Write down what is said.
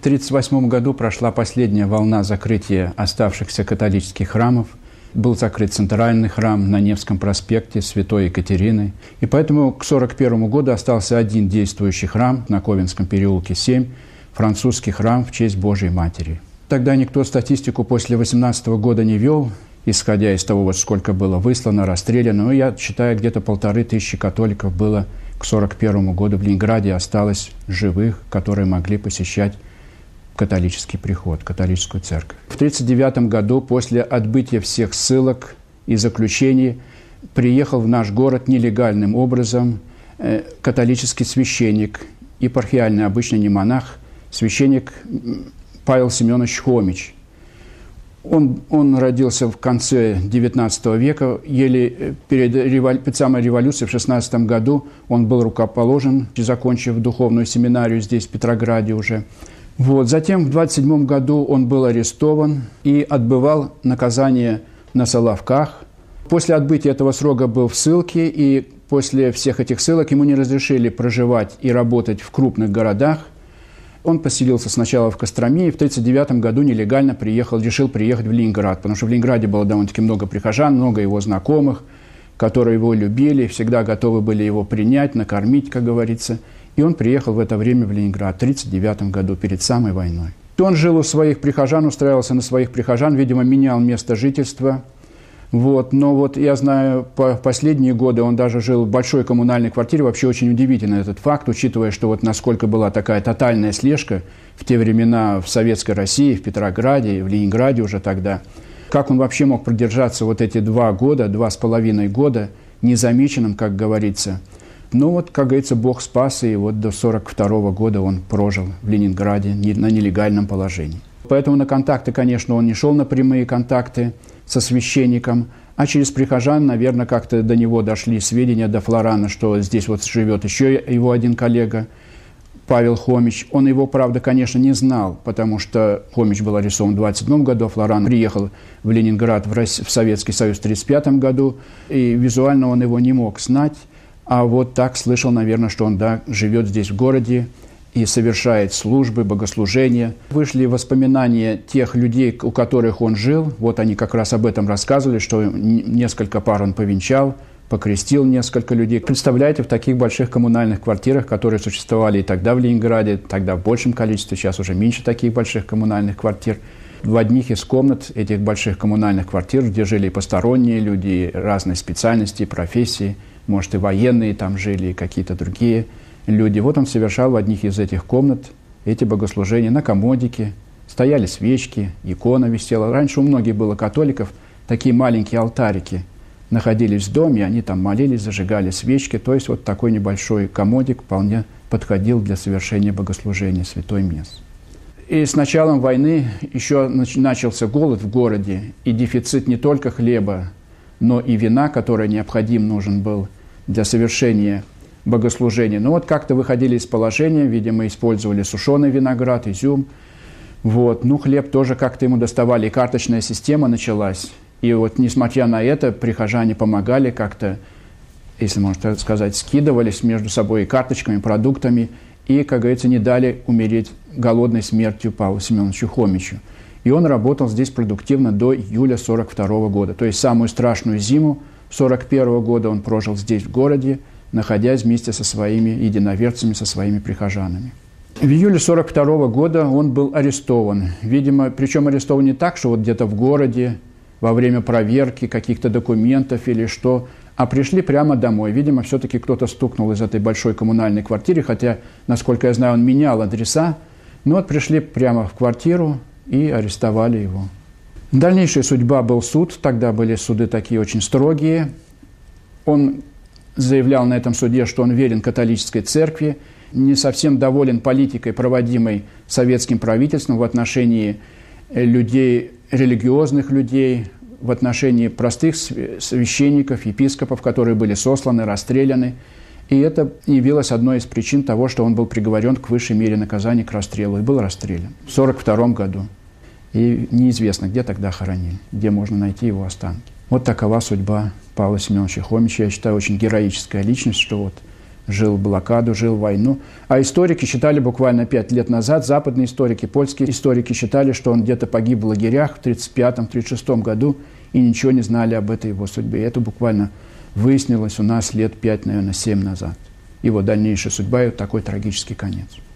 1938 году прошла последняя волна закрытия оставшихся католических храмов. Был закрыт центральный храм на Невском проспекте Святой Екатерины. И поэтому к 1941 году остался один действующий храм на Ковенском переулке 7, французский храм в честь Божией Матери. Тогда никто статистику после 1918 года не вел, исходя из того, сколько было выслано, расстреляно. Но я считаю, где-то 1500 католиков было к 1941 году в Ленинграде, осталось живых, которые могли посещать католический приход, католическую церковь. В 1939 году, после отбытия всех ссылок и заключений, приехал в наш город нелегальным образом католический священник, епархиальный, обычно не монах, священник Павел Семенович Хомич. Он родился в конце XIX века, еле перед самой революцией в 1916 году он был рукоположен, закончив духовную семинарию здесь, в Петрограде уже. Затем в 1927 году он был арестован и отбывал наказание на Соловках. После отбытия этого срока был в ссылке, и после всех этих ссылок ему не разрешили проживать и работать в крупных городах. Он поселился сначала в Костроме и в 1939 году нелегально решил приехать в Ленинград, потому что в Ленинграде было довольно-таки много прихожан, много его знакомых, которые его любили, всегда готовы были его принять, накормить, как говорится. И он приехал в это время в Ленинград в 1939 году, перед самой войной. Он жил у своих прихожан, устраивался на своих прихожан, видимо, менял место жительства. Но я знаю, по последние годы он даже жил в большой коммунальной квартире. Вообще очень удивительный этот факт, учитывая, что насколько была такая тотальная слежка в те времена в Советской России, в Петрограде, в Ленинграде уже тогда. Как он вообще мог продержаться эти 2,5 года незамеченным, как говорится. Как говорится, Бог спас, и до 1942 года он прожил в Ленинграде на нелегальном положении. Поэтому на контакты, конечно, он не шел на прямые контакты со священником, а через прихожан, наверное, как-то до него дошли сведения, до Флорана, что здесь живет еще его один коллега, Павел Хомич. Он его, правда, конечно, не знал, потому что Хомич был арестован в 1927 году, а Флоран приехал в Ленинград, в Советский Союз в 1935 году, и визуально он его не мог знать. А так слышал, наверное, что он живет здесь в городе и совершает службы, богослужения. Вышли воспоминания тех людей, у которых он жил. Они как раз об этом рассказывали, что несколько пар он повенчал, покрестил несколько людей. Представляете, в таких больших коммунальных квартирах, которые существовали и тогда в Ленинграде, тогда в большем количестве, сейчас уже меньше таких больших коммунальных квартир. В одних из комнат этих больших коммунальных квартир, где жили и посторонние люди, и разной специальности, профессии, может, и военные там жили, и какие-то другие люди. Он совершал в одних из этих комнат эти богослужения на комодике. Стояли свечки, икона висела. Раньше у многих было католиков такие маленькие алтарики находились в доме, они там молились, зажигали свечки. То есть такой небольшой комодик вполне подходил для совершения богослужения святой мессы. И с началом войны еще начался голод в городе, и дефицит не только хлеба, но и вина, который нужен был для совершения богослужения. Как-то выходили из положения, видимо, использовали сушеный виноград, изюм. Хлеб тоже как-то ему доставали, и карточная система началась. И несмотря на это, прихожане помогали как-то, если можно так сказать, скидывались между собой и карточками, продуктами, и, как говорится, не дали умереть голодной смертью Павлу Семеновичу Хомичу. И он работал здесь продуктивно до июля 1942 года. То есть самую страшную зиму 1941 года он прожил здесь, в городе, находясь вместе со своими единоверцами, со своими прихожанами. В июле 1942 года он был арестован. Видимо, причем арестован не так, что где-то в городе, во время проверки каких-то документов или что, а пришли прямо домой. Видимо, все-таки кто-то стукнул из этой большой коммунальной квартиры, хотя, насколько я знаю, он менял адреса. Но пришли прямо в квартиру и арестовали его. Дальнейшая судьба был суд. Тогда были суды такие очень строгие. Он заявлял на этом суде, что он верен католической церкви, не совсем доволен политикой, проводимой советским правительством в отношении людей, религиозных людей, в отношении простых священников, епископов, которые были сосланы, расстреляны. И это явилось одной из причин того, что он был приговорен к высшей мере наказания, к расстрелу, и был расстрелян в 1942 году. И неизвестно, где тогда хоронили, где можно найти его останки. Такова судьба Павла Семеновича Хомича. Я считаю, очень героическая личность, что жил блокаду, жил войну. А историки считали буквально 5 лет назад, западные историки, польские историки считали, что он где-то погиб в лагерях в 1935-1936 году и ничего не знали об этой его судьбе. И это буквально выяснилось у нас лет 5, наверное, 7 назад. Его дальнейшая судьба и вот такой трагический конец.